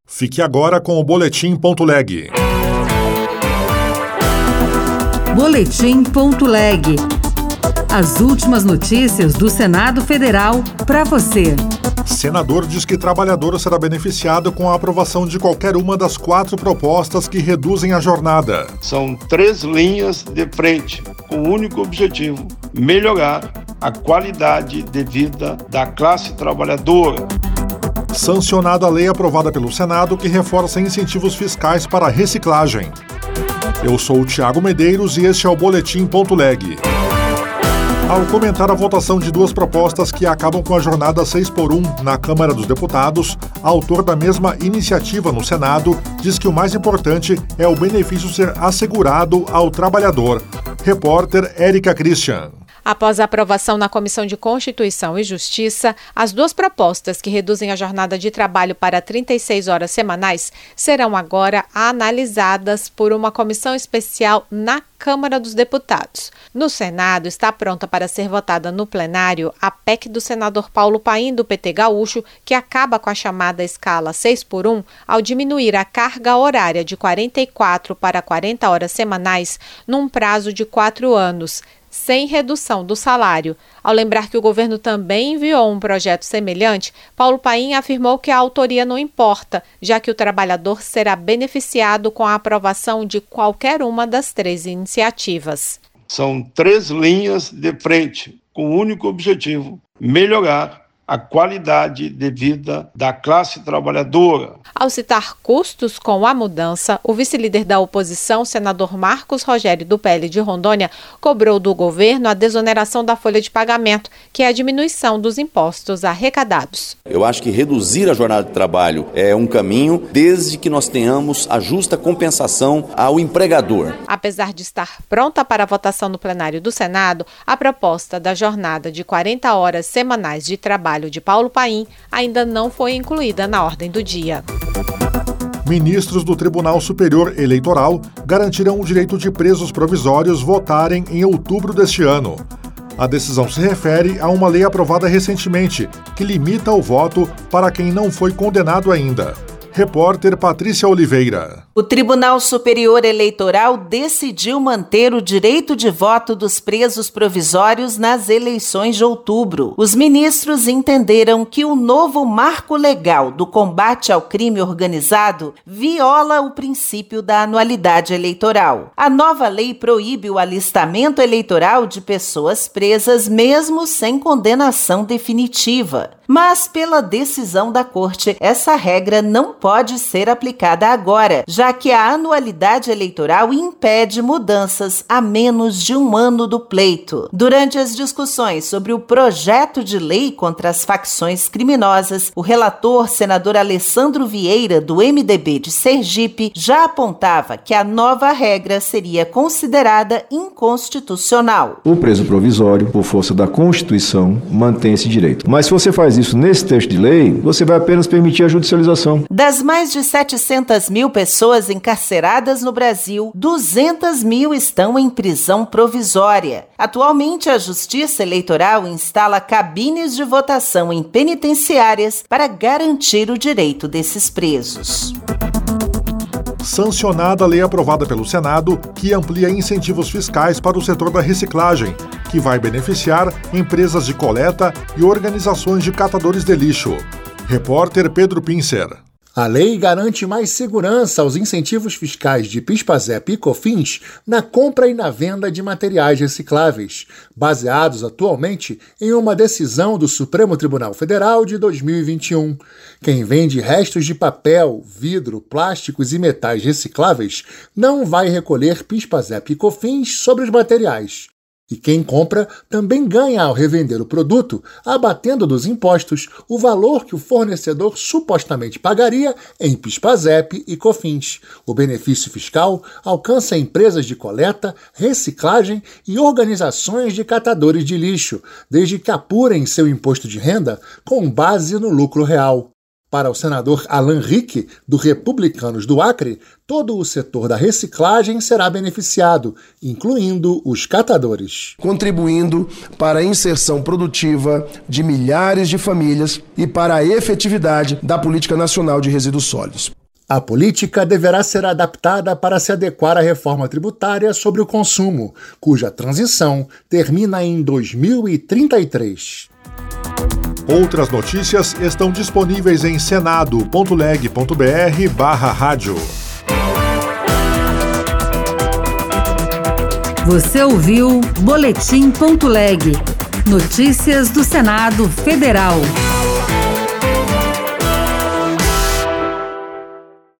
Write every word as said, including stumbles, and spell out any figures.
Fique agora com o Boletim.leg. Boletim.leg. As últimas notícias do Senado Federal para você. Senador diz que trabalhador será beneficiado com a aprovação de qualquer uma das quatro propostas que reduzem a jornada. São três linhas de frente, com o único objetivo: melhorar a qualidade de vida da classe trabalhadora. Sancionada a lei aprovada pelo Senado que reforça incentivos fiscais para a reciclagem. Eu sou o Thiago Medeiros e este é o Boletim.leg. Ao comentar a votação de duas propostas que acabam com a jornada seis por um na Câmara dos Deputados, autor da mesma iniciativa no Senado diz que o mais importante é o benefício ser assegurado ao trabalhador. Repórter Érica Christian. Após a aprovação na Comissão de Constituição e Justiça, as duas propostas que reduzem a jornada de trabalho para trinta e seis horas semanais serão agora analisadas por uma comissão especial na Câmara dos Deputados. No Senado, está pronta para ser votada no plenário a P E C do senador Paulo Paim, do P T Gaúcho, que acaba com a chamada escala seis por um ao diminuir a carga horária de quarenta e quatro para quarenta horas semanais num prazo de quatro anos, sem redução do salário. Ao lembrar que o governo também enviou um projeto semelhante, Paulo Paim afirmou que a autoria não importa, já que o trabalhador será beneficiado com a aprovação de qualquer uma das três iniciativas. São três linhas de frente, com o único objetivo: melhorar a qualidade de vida da classe trabalhadora. Ao citar custos com a mudança, o vice-líder da oposição, senador Marcos Rogério, do P L de Rondônia, cobrou do governo a desoneração da folha de pagamento, que é a diminuição dos impostos arrecadados. Eu acho que reduzir a jornada de trabalho é um caminho, desde que nós tenhamos a justa compensação ao empregador. Apesar de estar pronta para votação no plenário do Senado, a proposta da jornada de quarenta horas semanais de trabalho de Paulo Paim ainda não foi incluída na ordem do dia. Ministros do Tribunal Superior Eleitoral garantirão o direito de presos provisórios votarem em outubro deste ano. A decisão se refere a uma lei aprovada recentemente, que limita o voto para quem não foi condenado ainda. Repórter Patrícia Oliveira. O Tribunal Superior Eleitoral decidiu manter o direito de voto dos presos provisórios nas eleições de outubro. Os ministros entenderam que o novo marco legal do combate ao crime organizado viola o princípio da anualidade eleitoral. A nova lei proíbe o alistamento eleitoral de pessoas presas mesmo sem condenação definitiva. Mas, pela decisão da Corte, essa regra não pode ser aplicada agora, já que a anualidade eleitoral impede mudanças a menos de um ano do pleito. Durante as discussões sobre o projeto de lei contra as facções criminosas, o relator, senador Alessandro Vieira, do M D B de Sergipe, já apontava que a nova regra seria considerada inconstitucional. O preso provisório, por força da Constituição, mantém esse direito. Mas se você faz isso nesse texto de lei, você vai apenas permitir a judicialização. Das mais de setecentas mil pessoas encarceradas no Brasil, duzentas mil estão em prisão provisória. Atualmente, a Justiça Eleitoral instala cabines de votação em penitenciárias para garantir o direito desses presos. Sancionada a lei aprovada pelo Senado que amplia incentivos fiscais para o setor da reciclagem, que vai beneficiar empresas de coleta e organizações de catadores de lixo. Repórter Pedro Pincer. A lei garante mais segurança aos incentivos fiscais de PIS/PASEP e COFINS na compra e na venda de materiais recicláveis, baseados atualmente em uma decisão do Supremo Tribunal Federal de dois mil e vinte e um. Quem vende restos de papel, vidro, plásticos e metais recicláveis não vai recolher PIS/PASEP e COFINS sobre os materiais. E quem compra também ganha ao revender o produto, abatendo dos impostos o valor que o fornecedor supostamente pagaria em PIS/PASEP e COFINS. O benefício fiscal alcança empresas de coleta, reciclagem e organizações de catadores de lixo, desde que apurem seu imposto de renda com base no lucro real. Para o senador Alan Rick, do Republicanos do Acre, todo o setor da reciclagem será beneficiado, incluindo os catadores. Contribuindo para a inserção produtiva de milhares de famílias e para a efetividade da Política Nacional de Resíduos Sólidos. A política deverá ser adaptada para se adequar à reforma tributária sobre o consumo, cuja transição termina em dois mil e trinta e três. Outras notícias estão disponíveis em senado ponto leg ponto br barra rádio. Você ouviu Boletim ponto leg. Notícias do Senado Federal.